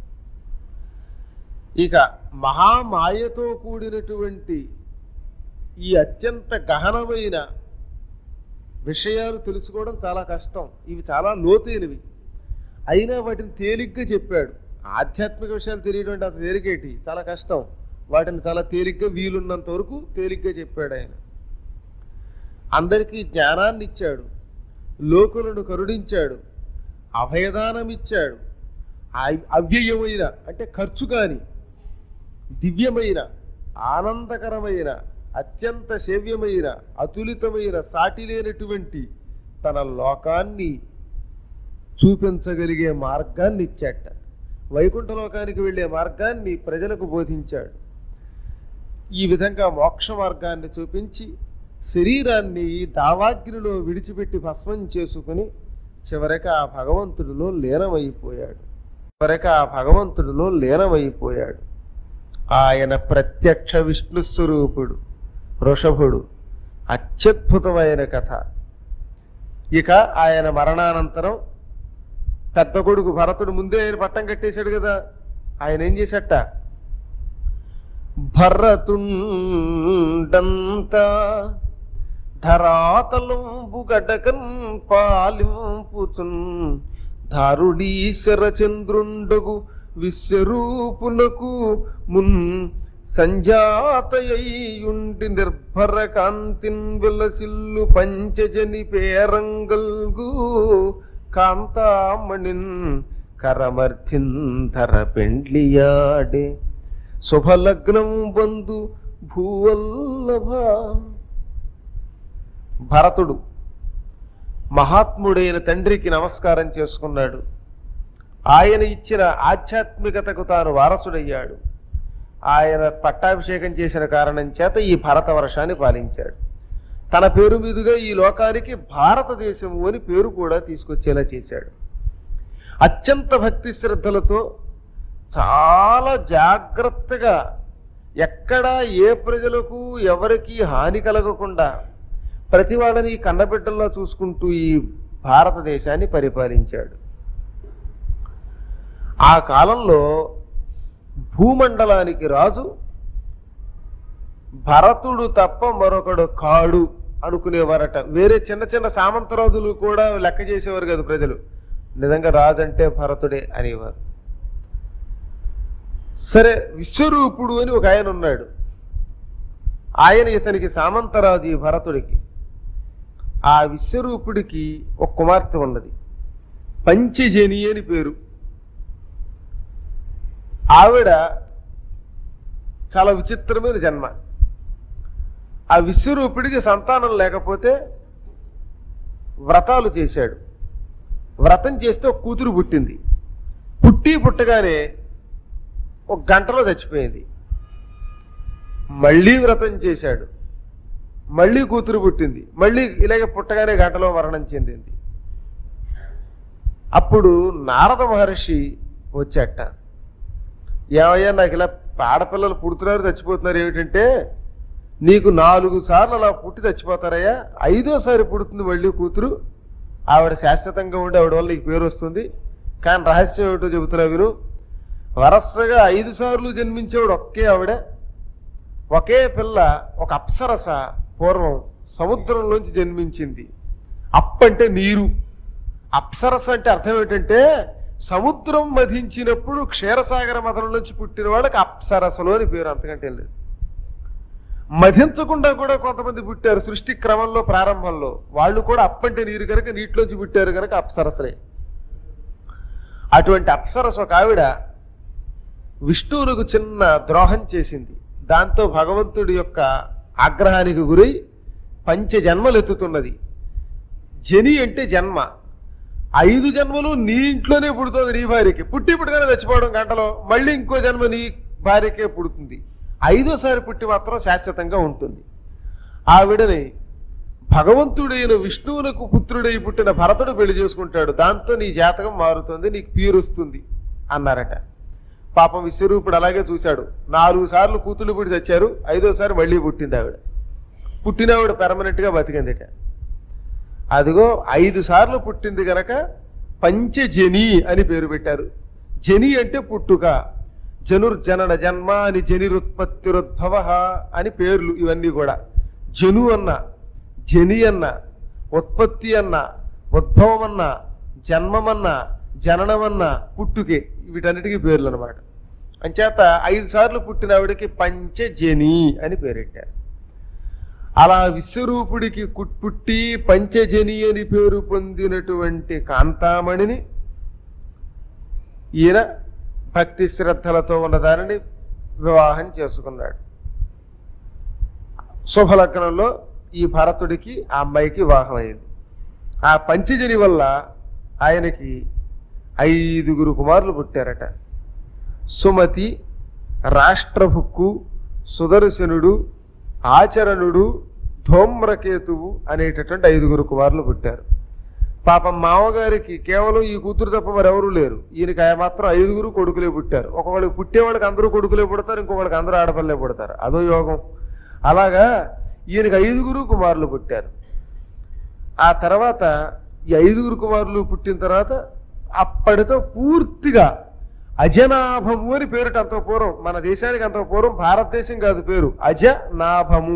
ఇక మహామాయతో కూడినటువంటి ఈ అత్యంత గహనమైన విషయాలు తెలుసుకోవడం చాలా కష్టం. ఇవి చాలా లోతైనవి, అయినా వాటిని తేలిగ్గా చెప్పాడు. ఆధ్యాత్మిక విషయాలు తెలియడం అంటే అంత తేలికేటి, చాలా కష్టం. వాటిని చాలా తేలిగ్గా వీలున్నంత వరకు తేలిగ్గా చెప్పాడు ఆయన. అందరికీ జ్ఞానాన్ని ఇచ్చాడు, లోకులను కరుణించాడు, అభయదానం ఇచ్చాడు. అవ్యయమైన అంటే ఖర్చు కాని దివ్యమైన ఆనందకరమైన అత్యంత సేవ్యమైన అతులితమైన సాటి లేనటువంటి తన లోకాన్ని చూపించగలిగే మార్గాన్ని ఇచ్చాట. వైకుంఠ లోకానికి వెళ్ళే మార్గాన్ని ప్రజలకు బోధించాడు. ఈ విధంగా మోక్ష మార్గాన్ని చూపించి శరీరాన్ని దావాగ్నిలో విడిచిపెట్టి భస్మం చేసుకుని చివరికి ఆ భగవంతుడిలో లీనమైపోయాడు. ఆయన ప్రత్యక్ష విష్ణు స్వరూపుడు వృషభుడు. అత్యద్భుతమైన కథ. ఇక ఆయన మరణానంతరం పెద్ద కొడుకు భరతుడు, ముందే ఆయన పట్టం కట్టేశాడు కదా, ఆయన ఏం చేశాట, భరతుండంతా ధరాతలంబు గడకన్ పాలింపుతున్ ధారుడీశర చంద్రుండగు విశ్వరూపునకు మున్ సంజాతయుండి నిర్భర కాంతిన్ విలసిల్లు పంచజని పేరంగల్గు కాంతామణిన్ కరమర్థింధర పెండ్లియాడే శుభలగ్నం బంధు భూవల్లభ. భరతుడు మహాత్ముడైన తండ్రికి నమస్కారం చేసుకున్నాడు. ఆయన ఇచ్చిన ఆధ్యాత్మికతకు తాను వారసుడయ్యాడు. ఆయన పట్టాభిషేకం చేసిన కారణం చేత ఈ భరత వర్షాన్ని పాలించాడు. తన పేరు మీదుగా ఈ లోకానికి భారతదేశము అని పేరు కూడా తీసుకొచ్చేలా చేశాడు. అత్యంత భక్తి శ్రద్ధలతో చాలా జాగ్రత్తగా ఎక్కడా ఏ ప్రజలకు ఎవరికి హాని కలగకుండా ప్రతి వాళ్ళని కన్నబిడ్డల్లో చూసుకుంటూ ఈ భారతదేశాన్ని పరిపాలించాడు. ఆ కాలంలో భూమండలానికి రాజు భరతుడు తప్ప మరొకడు కాడు అనుకునేవారట. వేరే చిన్న చిన్న సామంతరాజులు కూడా లెక్క చేసేవారు కదా ప్రజలు. నిజంగా రాజు అంటే భరతుడే అనేవారు. సరే, విశ్వరూపుడు అని ఒక ఆయన ఉన్నాడు. ఆయన ఇతనికి సామంతరాజు ఈ భరతుడికి. ఆ విశ్వరూపుడికి ఒక కుమార్తె ఉన్నది, పంచజని అని పేరు. ఆవిడ చాలా విచిత్రమైన జన్మ. ఆ విశ్వరూపుడికి సంతానం లేకపోతే వ్రతాలు చేశాడు. వ్రతం చేస్తే ఒక కూతురు పుట్టింది. పుట్టగానే ఒక గంటలో చచ్చిపోయింది. మళ్ళీ వ్రతం చేశాడు, మళ్ళీ కూతురు పుట్టింది, మళ్ళీ ఇలాగే పుట్టగానే గంటలో మరణం చెందింది. అప్పుడు నారద మహర్షి వచ్చాట, ఏమయ్యా నాకు ఇలా ఆడపిల్లలు పుడుతున్నారు చచ్చిపోతున్నారు ఏమిటంటే, నీకు 4 సార్లు అలా పుట్టి చచ్చిపోతారయ్యా, 5వ సారి పుడుతుంది మళ్ళీ కూతురు. ఆవిడ శాశ్వతంగా ఉండి ఆవిడ వల్ల నీకు పేరు వస్తుంది. కానీ రహస్యం ఏమిటో చెబుతున్నా విను. వరసగా 5 సార్లు జన్మించేవాడు ఒకే ఆవిడ, ఒకే పిల్ల, ఒక అప్సరస పూర్వం సముద్రంలోంచి జన్మించింది. అప్పంటే నీరు. అప్సరస అంటే అర్థం ఏంటంటే సముద్రం మధించినప్పుడు క్షీరసాగర మథనం నుంచి పుట్టిన వాళ్ళకి అప్సరసలు అని పేరు, అంతకంటే లేదు. మధించకుండా కూడా కొంతమంది పుట్టారు సృష్టి క్రమంలో ప్రారంభంలో. వాళ్ళు కూడా అప్పంటే నీరు కనుక నీటిలోంచి పుట్టారు కనుక అప్సరసలే. అటువంటి అప్సరస ఒక ఆవిడ విష్ణువునకు చిన్న ద్రోహం చేసింది. దాంతో భగవంతుడి యొక్క ఆగ్రహానికి గురై పంచజన్మలు ఎత్తుతున్నది. జని అంటే జన్మ. 5 జన్మలు నీ ఇంట్లోనే పుడుతుంది నీ భార్యకి. పుట్టి పుట్టగానే చచ్చిపోవడం గంటలో, మళ్ళీ ఇంకో జన్మ నీ భార్యకే పుడుతుంది. 5వసారి పుట్టి మాత్రం శాశ్వతంగా ఉంటుంది. ఆవిడని భగవంతుడైన విష్ణువునకు పుత్రుడై పుట్టిన భరతుడు పెళ్లి చేసుకుంటాడు. దాంతో నీ జాతకం మారుతుంది, నీకు పీరుస్తుంది అన్నారట. పాపం విశ్వరూపుడు అలాగే చూశాడు. 4 సార్లు కూతుళ్ళు పుట్టి తెచ్చారు, 5వసారి మళ్ళీ పుట్టింది ఆవిడ. పుట్టిన ఆవిడ పెర్మనెంట్ గా బతికిందిట. అదిగో 5 సార్లు పుట్టింది గనక పంచజని అని పేరు పెట్టారు. జని అంటే పుట్టుక. జనుర్జనన జన్మ అని, జనిరుత్పత్తిరుద్భవ అని పేర్లు ఇవన్నీ కూడా. జను అన్న, జని అన్న, ఉత్పత్తి అన్న, ఉద్భవం అన్న, జన్మమన్న, జననమన్న, పుట్టుకే, వీటన్నిటికీ పేర్లు అనమాట. అంచేత 5 సార్లు పుట్టిన ఆవిడకి పంచజని అని పేరెట్టారు. అలా విశ్వరూపుడికి పుట్టి పంచజని అని పేరు పొందినటువంటి కాంతామణిని ఈయన భక్తి శ్రద్ధలతో ఉన్నదానిని వివాహం చేసుకున్నాడు. శుభలగ్నంలో ఈ భరతుడికి ఆ అమ్మాయికి వివాహం అయింది. ఆ పంచజని వల్ల ఆయనకి 5 కుమారులు పుట్టారట. సుమతి, రాష్ట్రభుక్కు, సుదర్శనుడు, ఆచరణుడు, ధూమ్రకేతువు అనేటటువంటి 5 కుమారులు పుట్టారు. పాపం మామగారికి కేవలం ఈ కూతురు తప్ప మరెవరూ లేరు. ఈయనకి మాత్రం 5 కొడుకులే పుట్టారు. ఒక్కొక్కడికి పుట్టేవాళ్ళకి అందరూ కొడుకులే పుడతారు, ఇంకొకళ్ళకి అందరూ ఆడపిల్లలే పుడతారు. అదో యోగం. అలాగా ఈయనకి 5 కుమారులు పుట్టారు. ఆ తర్వాత ఈ 5 కుమారులు పుట్టిన తర్వాత అప్పటితో పూర్తిగా అజనాభము అని పేరుట. అంత పూర్వం మన దేశానికి, అంత పూర్వం భారతదేశం కాదు పేరు, అజనాభము.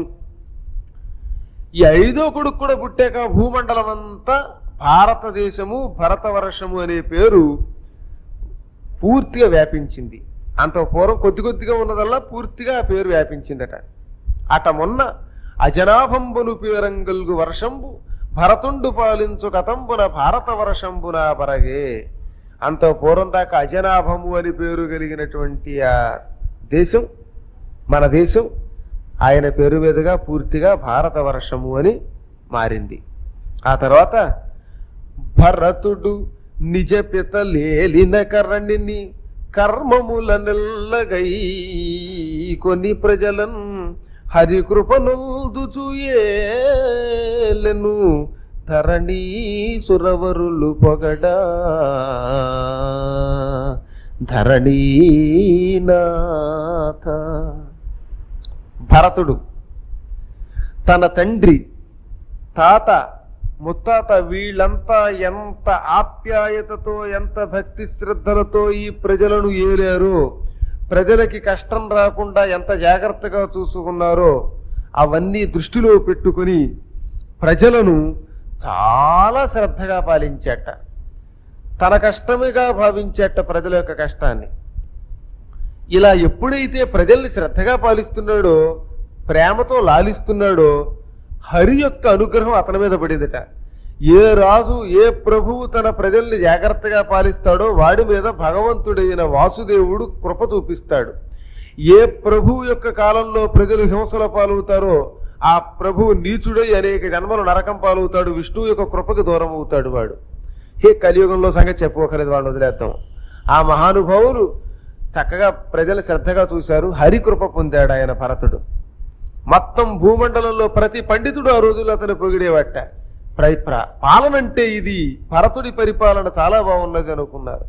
ఈ 5వ కొడుకు కూడా పుట్టాక భూమండలం అంతా భారతదేశము, భరతవర్షము అనే పేరు పూర్తిగా వ్యాపించింది. అంత పూర్వం కొద్ది కొద్దిగా ఉన్నదల్లా పూర్తిగా ఆ పేరు వ్యాపించిందట. అట మొన్న అజనాభంబును పేరంగల్గు వర్షంబు భరతుండు పాలించు కతంబున భారత వర్షంబున బరగే. అంత పూర్వం దాకా అజనాభము అని పేరు కలిగినటువంటి ఆ దేశం, మన దేశం, ఆయన పేరు మీదుగా పూర్తిగా భారతవర్షము అని మారింది. ఆ తర్వాత భరతుడు నిజ పిత లేలిన కరణిని కర్మముల నెల్లగై కొన్ని ప్రజలన్ హరికృపనొందుచుయేలెను ధరణీ సురవరులు పొగడా ధరణీనాథ. భరతుడు తన తండ్రి, తాత, ముత్తాత వీళ్ళంతా ఎంత ఆప్యాయతతో, ఎంత భక్తి శ్రద్ధలతో ఈ ప్రజలను ఏలారో, ప్రజలకి కష్టం రాకుండా ఎంత జాగ్రత్తగా చూసుకున్నారో అవన్నీ దృష్టిలో పెట్టుకుని ప్రజలను చాలా శ్రద్ధగా పాలించేట. తన కష్టముగా భావించేట ప్రజల యొక్క కష్టాన్ని. ఇలా ఎప్పుడైతే ప్రజల్ని శ్రద్ధగా పాలిస్తున్నాడో, ప్రేమతో లాలిస్తున్నాడో, హరి యొక్క అనుగ్రహం అతని మీద పడిందట. ఏ రాజు, ఏ ప్రభువు తన ప్రజల్ని జాగ్రత్తగా పాలిస్తాడో వాడి మీద భగవంతుడైన వాసుదేవుడు కృప చూపిస్తాడు. ఏ ప్రభువు యొక్క కాలంలో ప్రజలు హింసల పాలవుతారో ఆ ప్రభువు నీచుడై అనేక జన్మలు నరకం పాలవుతాడు. విష్ణువు యొక్క కృపకు దూరం అవుతాడు వాడు. కలియుగంలో సంగతి చెప్పుకోకలేదు, వాళ్ళు వదిలేద్దాం. ఆ మహానుభావులు చక్కగా ప్రజల శ్రద్ధగా చూశారు. హరికృప పొందాడు ఆయన భరతుడు. మొత్తం భూమండలంలో ప్రతి పండితుడు ఆ రోజుల్లో అతను పొగిడేవట. పాలన అంటే ఇది, భరతుడి పరిపాలన చాలా బాగున్నది అనుకున్నారు.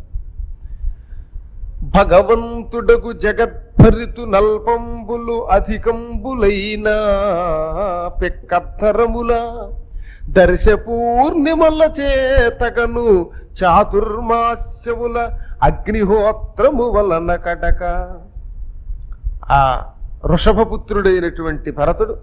భగవంతుడకు జగద్భరితు నల్పంబులు అధికంబులైన పెక్కత్తరముల దర్శ పూర్ణిమల చేతకను చాతుర్మాస్యముల అగ్నిహోత్రము వలన కటక. ఆ వృషభపుత్రుడైనటువంటి భరతుడు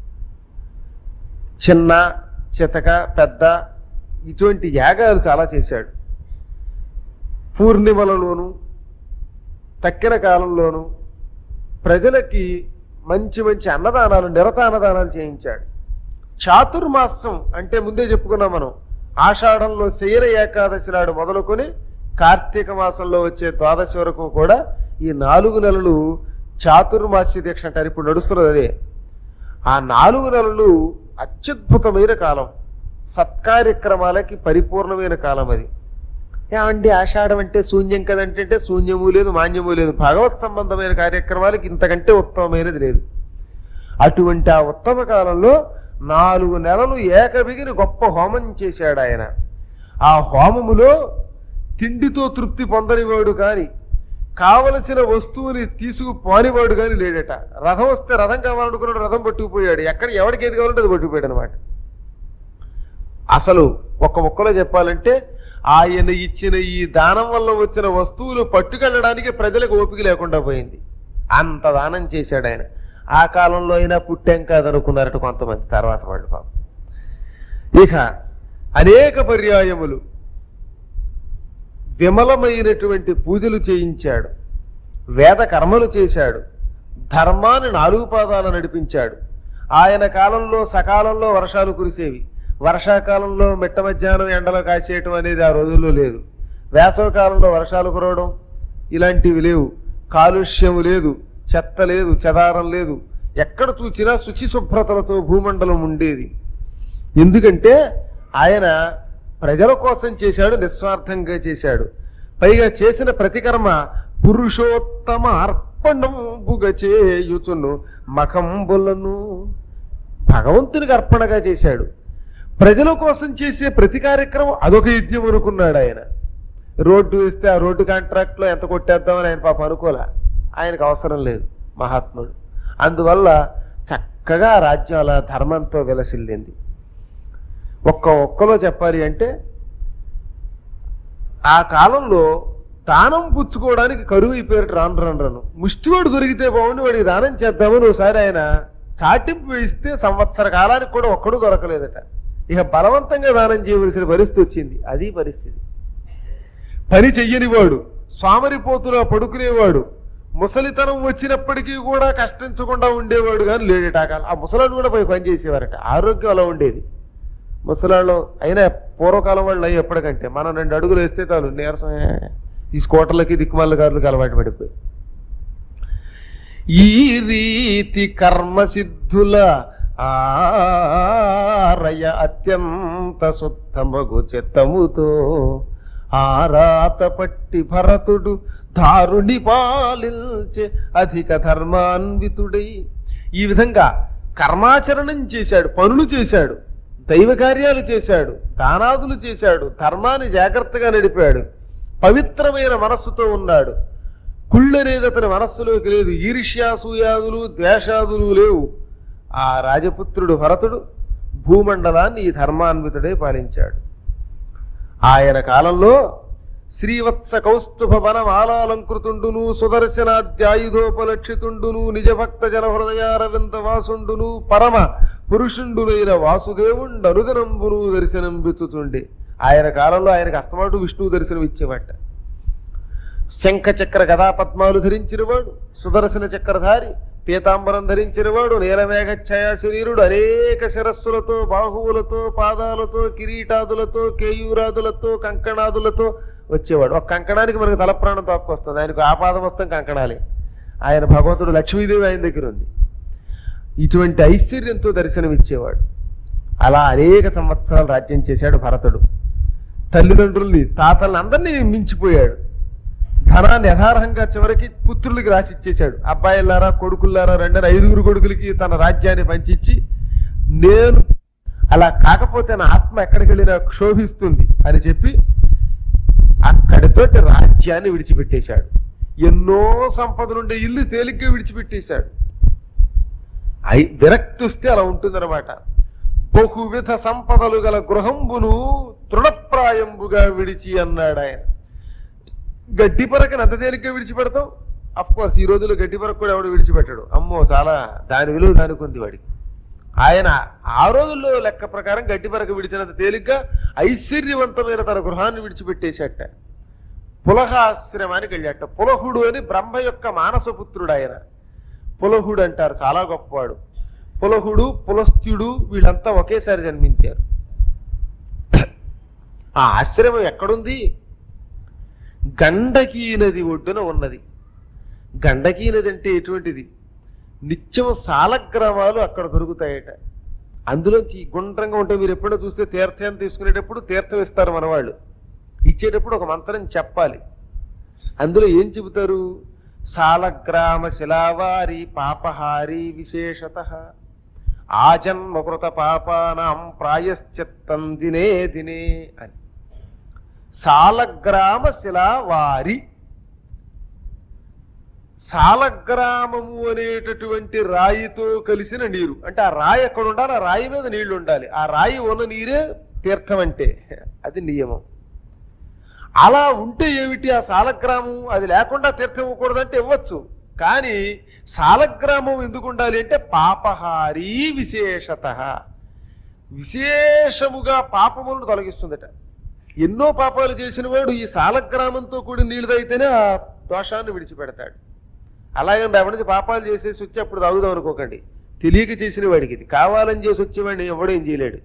చిన్న, చితక, పెద్ద ఇటువంటి యాగాలు చాలా చేశాడు. పూర్ణిమలలోను తక్కిన కాలంలోనూ ప్రజలకి మంచి మంచి అన్నదానాలు, నిరత అన్నదానాలు చేయించాడు. చాతుర్మాసం అంటే ముందే చెప్పుకున్నాం మనం. ఆషాఢంలో శయన ఏకాదశి నాడు మొదలుకొని కార్తీక మాసంలో వచ్చే ద్వాదశి వరకు కూడా ఈ 4 నెలలు చాతుర్మాస్య దీక్ష అంటారు. ఇప్పుడు నడుస్తున్నది అదే. ఆ 4 నెలలు అత్యద్భుతమైన కాలం, సత్కార్యక్రమాలకి పరిపూర్ణమైన కాలం అది. ఏమండి ఆషాఢం అంటే శూన్యం కదంటే శూన్యము లేదు, మాన్యము లేదు. భగవత్ సంబంధమైన కార్యక్రమాలకి ఇంతకంటే ఉత్తమమైనది లేదు. అటువంటి ఆ ఉత్తమ కాలంలో 4 నెలలు ఏకబిగిని గొప్ప హోమం చేశాడు ఆయన. ఆ హోమములో తిండితో తృప్తి పొందనివాడు కాని, కావలసిన వస్తువుని తీసుకుపోనివాడు కాని లేడట. రథం వస్తే రథం కావాలనుకున్నాడు, రథం పట్టుకుపోయాడు. ఎక్కడ ఎవరికి ఏది కావాలంటే అది పట్టుకుపోయాడు అనమాట. అసలు ఒక్క ముక్కలో చెప్పాలంటే ఆయన ఇచ్చిన ఈ దానం వల్ల వచ్చిన వస్తువులు పట్టుకెళ్ళడానికి ప్రజలకు ఓపిక లేకుండా పోయింది. అంత దానం చేశాడు ఆయన. ఆ కాలంలో అయినా పుట్టాం కాదనుకున్నారట కొంతమంది తర్వాత వాళ్ళు పాపం. ఇక అనేక పర్యాయములు విమలమైనటువంటి పూజలు చేయించాడు, వేద కర్మలు చేశాడు, ధర్మాన్ని 4 పాదాలు నడిపించాడు. ఆయన కాలంలో సకాలంలో వర్షాలు కురిసేవి. వర్షాకాలంలో మిట్ట మధ్యాహ్నం ఎండలో కాసేయటం అనేది ఆ రోజుల్లో లేదు. వేసవ కాలంలో వర్షాలు కురవడం ఇలాంటివి లేవు. కాలుష్యం లేదు, చెత్త లేదు, చెదారం లేదు. ఎక్కడ చూసినా శుచి శుభ్రతలతో భూమండలం ఉండేది. ఎందుకంటే ఆయన ప్రజల కోసం చేశాడు, నిస్వార్థంగా చేశాడు. పైగా చేసిన ప్రతికర్మ పురుషోత్తమ అర్పణంబుగా చేయుచును మఖంబులను, భగవంతునికి అర్పణగా చేశాడు. ప్రజల కోసం చేసే ప్రతి కార్యక్రమం అదొక యజ్ఞం అనుకున్నాడు ఆయన. రోడ్డు వేస్తే ఆ రోడ్డు కాంట్రాక్ట్లో ఎంత కొట్టేద్దామని ఆయన పాప అనుకోలే. ఆయనకు అవసరం లేదు మహాత్ముడు. అందువల్ల చక్కగా రాజ్యాల ధర్మంతో విలసిల్లింది. ఒక్కలో చెప్పాలి అంటే ఆ కాలంలో దానం పుచ్చుకోవడానికి కరువు అయిపోయారు. రాను ముష్టివాడు దొరికితే బాగుండి వాడికి దానం చేద్దామని ఒకసారి ఆయన చాటింపు వేస్తే సంవత్సర కాలానికి కూడా ఒక్కడు దొరకలేదట. ఇక బలవంతంగా దానం చేయవలసిన పరిస్థితి వచ్చింది. అది పరిస్థితి. పని చెయ్యనివాడు, స్వామరిపోతులా పడుకునేవాడు, ముసలితనం వచ్చినప్పటికీ కూడా కష్టించకుండా ఉండేవాడు కానీ లేడట ఆ కాలం. ఆ ముసలాడు కూడా పోయి పని చేసేవారట. ఆరోగ్యం అలా ఉండేది ముసలాళ్ళు. అయినా పూర్వకాలం వాళ్ళు అయ్యి ఎప్పటికంటే మనం 2 అడుగులు వేస్తే చాలు నీరసం. ఈ స్కూటర్లకి దిక్కుమాల గారులకు అలవాటు పడిపోయి ఈ రీతి కర్మసిద్ధుల ఆరయ అత్యంత సుత్తమగు చిత్తముతో ఆరాత పట్టి భరతుడు దారుని పాలించే అధిక ధర్మాన్వితుడై. ఈ విధంగా కర్మాచరణం చేశాడు, పనులు చేశాడు, దైవ కార్యాలు చేశాడు, దానాదులు చేశాడు, ధర్మాన్ని జాగ్రత్తగా నడిపాడు, పవిత్రమైన మనస్సుతో ఉన్నాడు. కుళ్ళనేది అతని మనస్సులోకి లేదు. ఈర్ష్యాసూయాదులు ద్వేషాదులు లేవు. ఆ రాజపుత్రుడు భరతుడు భూమండలాన్ని ఈ ధర్మాన్వితుడే పాలించాడు. ఆయన కాలంలో శ్రీవత్స కౌస్తుభ వనమాలాలంకృతుండును సుదర్శనాద్యాయుధోపలక్షితుండును నిజభక్త జన హృదయారవింద వాసుండును పరమ పురుషుండునైన వాసుదేవుండు అనుదినంబును దర్శనం బిచ్చుతుండే. ఆయన కాలంలో ఆయనకు అస్తమాటు విష్ణువు దర్శనం ఇచ్చేవాట. శంఖ చక్ర గదా పద్మాలు ధరించినవాడు, సుదర్శన చక్రధారి, పీతాంబరం ధరించినవాడు, నీలమేఘ ఛాయా శరీరుడు, అనేక శిరస్సులతో, బాహువులతో, పాదాలతో, కిరీటాదులతో, కేయూరాదులతో, కంకణాదులతో వచ్చేవాడు. ఒక కంకణానికి మనకు తలప్రాణం తక్కువస్తుంది. ఆయనకు ఆపాద మొత్తం కంకణాలే. ఆయన భగవంతుడు లక్ష్మీదేవి ఆయన దగ్గర ఉంది. ఇటువంటి ఐశ్వర్యంతో దర్శనమిచ్చేవాడు. అలా అనేక సంవత్సరాలు రాజ్యం చేశాడు భరతుడు. తల్లిదండ్రుల్ని, తాతల్ని అందరినీ మించిపోయాడు. ధనాన్ని యథార్హంగా చివరికి పుత్రులకి రాసిచ్చేశాడు. అబ్బాయిలారా కొడుకుల్లారా 5 కొడుకులకి తన రాజ్యాన్ని పంచిచ్చి, నేను అలా కాకపోతే నా ఆత్మ ఎక్కడికి వెళ్ళినా క్షోభిస్తుంది అని చెప్పి అక్కడితోటి రాజ్యాన్ని విడిచిపెట్టేశాడు. ఎన్నో సంపదలుండే ఇల్లు తేలిగ్గా విడిచిపెట్టేశాడు. విరక్తి వస్తే అలా ఉంటుందన్నమాట. బహువిధ సంపదలు గల గృహంబును తృణప్రాయంబుగా విడిచి అన్నాడు ఆయన. గడ్డి పరకని అంత తేలిగ్గా విడిచిపెడతాం. అఫ్కోర్స్ ఈ రోజుల్లో గడ్డి పరకు కూడా ఎవడు విడిచిపెట్టాడు. అమ్మో, చాలా దాని విలువ దానికి ఉంది వాడికి. ఆయన ఆ రోజుల్లో లెక్క ప్రకారం గడ్డి పరక విడిచినంత తేలిగ్గా ఐశ్వర్యవంతమైన తన గృహాన్ని విడిచిపెట్టేశాట. పులహాశ్రమానికి వెళ్ళాట. పులహుడు అని బ్రహ్మ యొక్క మానసపుత్రుడు ఆయన. పులహుడు అంటారు, చాలా గొప్పవాడు. పులహుడు, పులస్త్యుడు వీళ్ళంతా ఒకేసారి జన్మించారు. ఆ ఆశ్రమం ఎక్కడుంది? గండకీ నది ఒడ్డున ఉన్నది. గండకీ నది అంటే ఎటువంటిది? నిత్యం సాలగ్రామాలు అక్కడ దొరుకుతాయట. అందులోంచి గుండ్రంగా ఉంటే మీరు ఎప్పుడో చూస్తే తీర్థం తీసుకునేటప్పుడు తీర్థం ఇస్తారు మన వాళ్ళు. ఇచ్చేటప్పుడు ఒక మంత్రం చెప్పాలి. అందులో ఏం చెబుతారు? సాలగ్రామ శిలావారి పాపహారి విశేషత ఆజన్మకృత పాపానాం ప్రాయశ్చిత్తం దినే దినే అని. సాలగ్రామ శిలావారి, సాలగ్రామము అనేటటువంటి రాయితో కలిసిన నీరు. అంటే ఆ రాయి ఎక్కడ ఉండాలి? ఆ రాయి మీద నీళ్లు ఉండాలి. ఆ రాయి ఉన్న నీరే తీర్థం అంటే. అది నియమం. అలా ఉంటే ఏమిటి ఆ సాలగ్రామం? అది లేకుండా తీర్థం ఇవ్వకూడదంటే ఇవ్వచ్చు. కానీ సాలగ్రామం ఎందుకు ఉండాలి అంటే పాపహారీ విశేషత, విశేషముగా పాపములను తొలగిస్తుందట. ఎన్నో పాపాలు చేసిన వాడు ఈ సాలగ్రామంతో కూడి నీళ్ళు తాగితేనే ఆ దోషాన్ని విడిచిపెడతాడు. అలాగే రేపటి నుంచి పాపాలు చేసేసి వచ్చి అప్పుడు తాగుదాం అనుకోకండి. తెలియక చేసిన వాడికి ఇది. కావాలని చేసి వచ్చేవాడిని ఎవడేం చేయలేడు.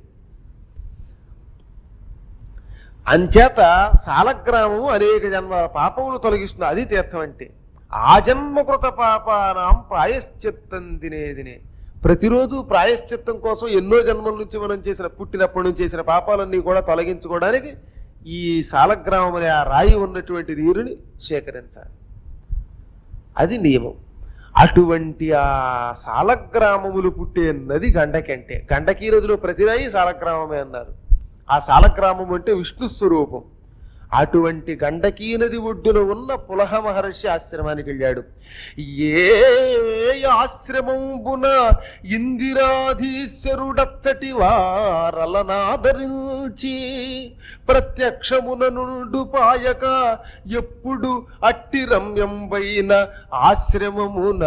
అంచేత సాలగ్రామము అనేక జన్మ పాపములు తొలగిస్తుంది. అది తీర్థం అంటే. ఆజన్మకృత పాపానాం ప్రాయశ్చిత్తం దినే దినే. ప్రతిరోజు ప్రాయశ్చిత్తం కోసం ఎన్నో జన్మల నుంచి మనం చేసిన, పుట్టినప్పటి నుంచి చేసిన పాపాలన్నీ కూడా తొలగించుకోవడానికి ఈ సాలగ్రామం అనే ఆ రాయి ఉన్నటువంటి నీరుని సేకరించాలి. అది నియమం. అటువంటి ఆ సాలగ్రామములు పుట్టే నది గండకి. అంటే గండకీ నదిలో ప్రతి రాయి సాలగ్రామమే అన్నారు. ఆ సాలగ్రామం అంటే విష్ణు స్వరూపం. అటువంటి గండకీ నది ఒడ్డున ఉన్న పులహ మహర్షి ఆశ్రమానికి వెళ్ళాడు. ఏ ఆశ్రమంబున ఇందిరాధీశ్వరుడత్తటి వారలనాదరించి ప్రత్యక్షమున నుండు పాయక ఎప్పుడు అట్టి రమ్యంబైన ఆశ్రమమున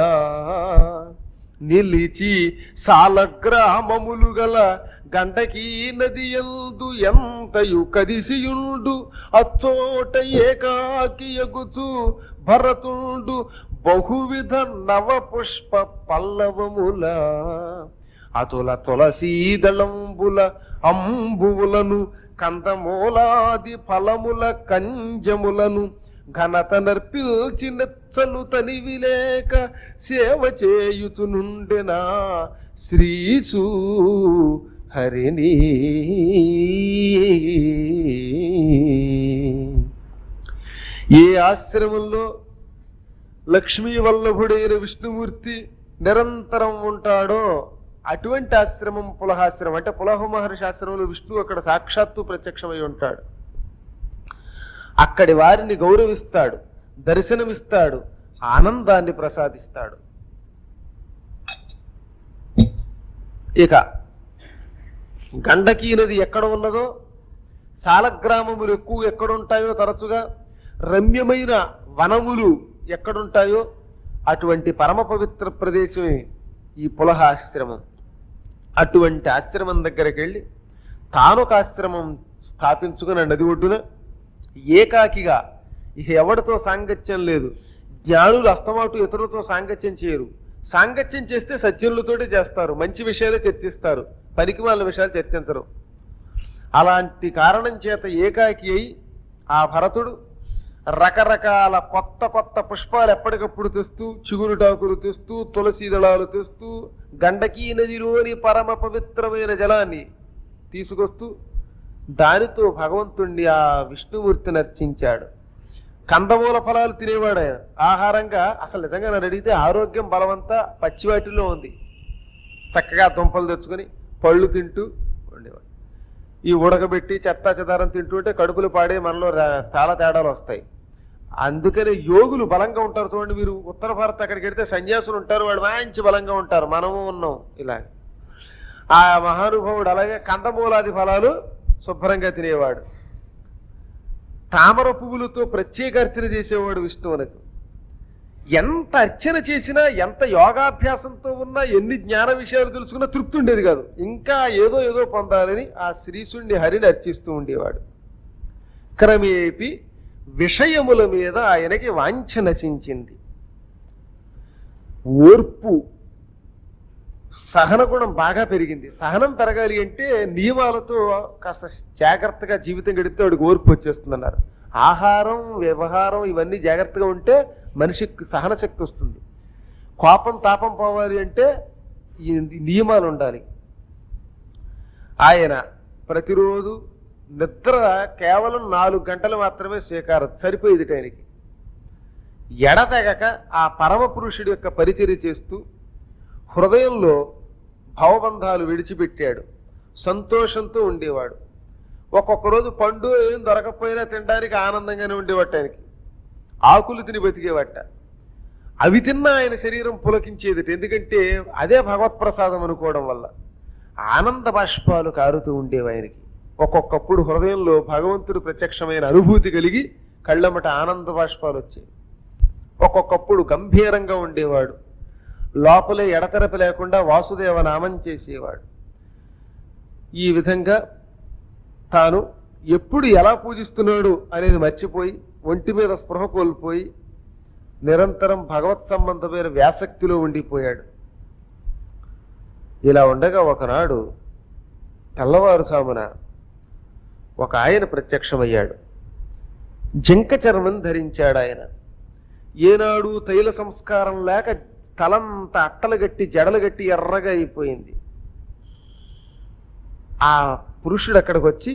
నిలిచి సాలగ్రామములు గల గండకీ నది యందు ఎంతయు కదిసియుండు అచ్చోట ఏకాకి ఎగుచు భరతుండు బహువిధ నవ పుష్ప పల్లవముల అతుల తులసీదళంబుల అంబువులను కందమూలాది ఫలముల కంజములను ఘనత నర్పిల్చి నెచ్చలు తనివిలేక సేవ చేయుచునుండెనా శ్రీసు హరిని. ఏ ఆశ్రమంలో లక్ష్మీ వల్లభుడైన విష్ణుమూర్తి నిరంతరం ఉంటాడో అటువంటి ఆశ్రమం పులహాశ్రమం. అంటే పులహ మహర్షి ఆశ్రమంలో విష్ణువు అక్కడ సాక్షాత్తు ప్రత్యక్షమై ఉంటాడు. అక్కడి వారిని గౌరవిస్తాడు, దర్శనమిస్తాడు, ఆనందాన్ని ప్రసాదిస్తాడు. ఇక గండకీ నది ఎక్కడ ఉన్నదో, సాలగ్రామములు ఎక్కువ ఎక్కడుంటాయో, తరచుగా రమ్యమైన వనములు ఎక్కడుంటాయో అటువంటి పరమ పవిత్ర ప్రదేశమే ఈ పులహాశ్రమం. అటువంటి ఆశ్రమం దగ్గరికి వెళ్ళి తానొక ఆశ్రమం స్థాపించుకున్న నది ఒడ్డున ఏకాకిగా, ఇక ఎవరితో సాంగత్యం లేదు. జ్ఞానులు అస్తమాటు ఇతరులతో సాంగత్యం చేయరు. సాంగత్యం చేస్తే సజ్జనులతోటి చేస్తారు, మంచి విషయాలే చర్చిస్తారు, పనికి వాళ్ళ విషయాలు చర్చించరు. అలాంటి కారణం చేత ఏకాకి అయి ఆ భరతుడు రకరకాల కొత్త కొత్త పుష్పాలు ఎప్పటికప్పుడు తెస్తూ, చిగురుటాకులు తెస్తూ, తులసి దళాలు తెస్తూ, గండకీ నదిలోని పరమ పవిత్రమైన జలాన్ని తీసుకొస్తూ దానితో భగవంతుణ్ణి ఆ విష్ణుమూర్తిని అర్చించాడు. కందమూల ఫలాలు తినేవాడు ఆయన ఆహారంగా. అసలు నిజంగా నన్ను అడిగితే ఆరోగ్యం బలవంతా పచ్చివాటిలో ఉంది. చక్కగా దుంపలు తెచ్చుకొని పళ్ళు తింటూ ఉండేవాడు. ఈ ఉడకబెట్టి చెత్తా చెదారం తింటూ ఉంటే కడుపులు పాడే మనలో చాలా తేడాలు వస్తాయి. అందుకని యోగులు బలంగా ఉంటారు. చూడండి, మీరు ఉత్తర భారత్ అక్కడికి వెడితే సన్యాసులు ఉంటారు, వాడు మంచి బలంగా ఉంటారు. మనము ఉన్నాం ఇలా. ఆ మహానుభావుడు అలాగే కందమూలాది ఫలాలు శుభ్రంగా తినేవాడు. తామర పువ్వులతో ప్రత్యేక అర్చన చేసేవాడు విష్ణువునకు. ఎంత అర్చన చేసినా, ఎంత యోగాభ్యాసంతో ఉన్నా, ఎన్ని జ్ఞాన విషయాలు తెలుసుకున్నా తృప్తి ఉండేది కాదు. ఇంకా ఏదో ఏదో పొందాలని ఆ శ్రీశుణ్ణి హరిని అర్చిస్తూ ఉండేవాడు. క్రమేపి విషయముల మీద ఆయనకి వాంఛ నశించింది. ఓర్పు, సహన గుణం బాగా పెరిగింది. సహనం పెరగాలి అంటే నియమాలతో కాస్త జాగ్రత్తగా జీవితం గడిపితే వాడికి ఓర్పు వచ్చేస్తుందన్నారు. ఆహారం, వ్యవహారం ఇవన్నీ జాగ్రత్తగా ఉంటే మనిషికి సహన శక్తి వస్తుంది. కోపం తాపం పోవాలి అంటే ఈ నియమాలు ఉండాలి. ఆయన ప్రతిరోజు నిద్ర కేవలం 4 గంటలు మాత్రమే స్వీకారం సరిపోయేది. ఆయనకి ఎడతెగక ఆ పరమ పురుషుడి యొక్క పరిచర్య చేస్తూ హృదయంలో భవబంధాలు విడిచిపెట్టాడు. సంతోషంతో ఉండేవాడు. ఒక్కొక్క రోజు పండు ఏం దొరకపోయినా తినడానికి ఆనందంగానే ఉండేవాట. ఆయనకి ఆకులు తిని బతికేవాట. అవి తిన్నా ఆయన శరీరం పులకించేది. ఎందుకంటే అదే భగవత్ప్రసాదం అనుకోవడం వల్ల ఆనంద బాష్పాలు కారుతూ ఉండేవి ఆయనకి. ఒక్కొక్కప్పుడు హృదయంలో భగవంతుడు ప్రత్యక్షమైన అనుభూతి కలిగి కళ్ళమట ఆనంద బాష్పాలు వచ్చాయి. ఒక్కొక్కప్పుడు గంభీరంగా ఉండేవాడు. లోపలే ఎడతెరపి లేకుండా వాసుదేవ నామం చేసేవాడు. ఈ విధంగా తాను ఎప్పుడు ఎలా పూజిస్తున్నాడు అనేది మర్చిపోయి ఒంటి మీద స్పృహ కోల్పోయి నిరంతరం భగవత్ సంబంధమైన వ్యాసక్తిలో ఉండిపోయాడు. ఇలా ఉండగా ఒకనాడు తెల్లవారుసామున ఒక ఆయన ప్రత్యక్షమయ్యాడు. జింక చర్మం ధరించాడు ఆయన. ఏనాడు తైల సంస్కారం లేక తలంతా అట్టలు గట్టి జడలు గట్టి ఎర్రగా అయిపోయింది. ఆ పురుషుడు అక్కడికి వచ్చి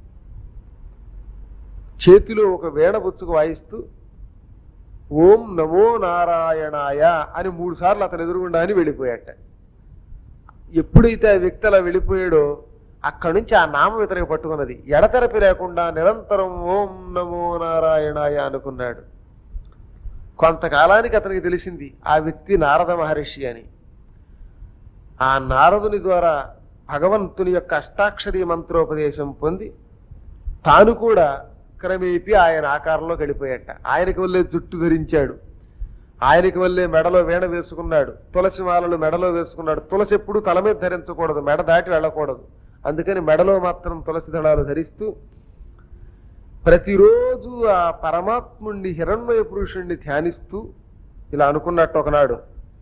చేతిలో ఒక వీణబుచ్చుకు వాయిస్తూ ఓం నమో నారాయణాయ అని 3 సార్లు అతను ఎదురుగుండా అని వెళ్ళిపోయాట. ఎప్పుడైతే ఆ వ్యక్తి అలా వెళ్ళిపోయాడో అక్కడి నుంచి ఆ నామం ఇతనికి పట్టుకున్నది. ఎడతెరపి లేకుండా నిరంతరం ఓం నమో నారాయణాయ అనుకున్నాడు. కొంతకాలానికి అతనికి తెలిసింది ఆ వ్యక్తి నారద మహర్షి అని. ఆ నారదుని ద్వారా భగవంతుని యొక్క అష్టాక్షరి మంత్రోపదేశం పొంది తాను కూడా క్రమేపీ ఆయన ఆకారంలో గడిపోయాట. ఆయనకి వల్లే జుట్టు ధరించాడు. ఆయనకి వల్లే మెడలో వీణ వేసుకున్నాడు. తులసి మాలలు మెడలో వేసుకున్నాడు. తులసి ఎప్పుడు తల మీద ధరించకూడదు, మెడ దాటి వెళ్ళకూడదు. అందుకని మెడలో మాత్రం తులసి దళాలు ధరిస్తూ ప్రతిరోజు ఆ పరమాత్ముణ్ణి హిరణ్మయ పురుషుణ్ణి ధ్యానిస్తూ ఇలా అనుకున్నట్టు ఒకనాడు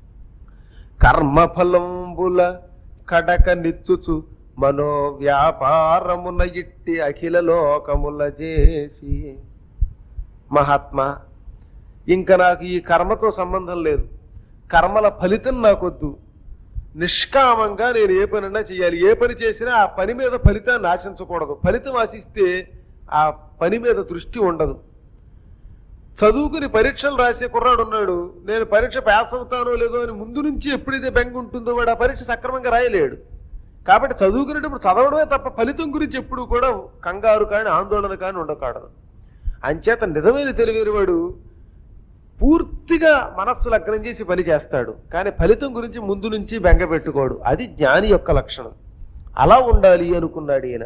కర్మఫలంబుల కడక నిచ్చుచు మనో వ్యాపారమున ఇట్టి అఖిల లోకముల చేసి మహాత్మా, ఇంకా నాకు ఈ కర్మతో సంబంధం లేదు. కర్మల ఫలితం నాకొద్దు. నిష్కామంగా నేను ఏ పనైనా చేయాలి. ఏ పని చేసినా ఆ పని మీద ఫలితాన్ని ఆశించకూడదు. ఫలితం ఆశిస్తే ఆ పని మీద దృష్టి ఉండదు. చదువుకుని పరీక్షలు రాసే కుర్రాడు ఉన్నాడు. నేను పరీక్ష పాస్ అవుతానో లేదో అని ముందు నుంచి ఎప్పుడైతే బెంగ ఉంటుందో వాడు ఆ పరీక్ష సక్రమంగా రాయలేడు. కాబట్టి చదువుకునేటప్పుడు చదవడమే తప్ప ఫలితం గురించి ఎప్పుడు కూడా కంగారు కానీ ఆందోళన కానీ ఉండకూడదు. అంచేత నిజమైన తెలివైన వాడు పూర్తిగా మనస్సు లగ్నం చేసి పని చేస్తాడు. కానీ ఫలితం గురించి ముందు నుంచి బెంగ పెట్టుకోడు. అది జ్ఞాని యొక్క లక్షణం. అలా ఉండాలి అనుకున్నాడు ఈయన.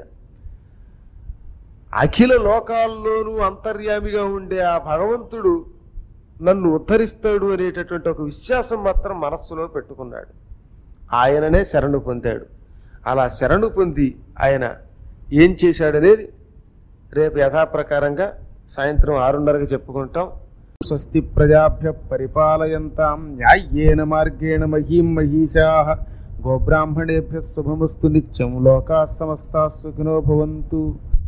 అఖిల లోకాల్లోనూ అంతర్యామిగా ఉండే ఆ భగవంతుడు నన్ను ఉద్ధరిస్తాడు అనేటటువంటి ఒక విశ్వాసం మాత్రం మనస్సులో పెట్టుకున్నాడు. ఆయననే శరణు పొందాడు. అలా శరణు పొంది ఆయన ఏం చేశాడనేది రేపు యథాప్రకారంగా సాయంత్రం 6:30కి చెప్పుకుంటాం. స్వస్తి ప్రజాభ్య పరిపాలయంతాం న్యాయేన మార్గేణ మహీం మహీషాః గోబ్రాహ్మణేభ్యః శుభమస్తు నిత్యం. లోకాః సమస్తాః సుఖినో భవంతు.